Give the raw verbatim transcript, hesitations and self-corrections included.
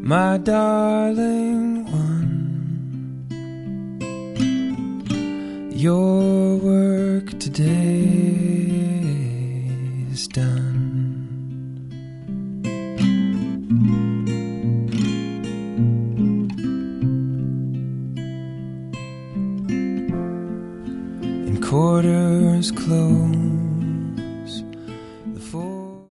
my darling one. Your work today is done. In quarters close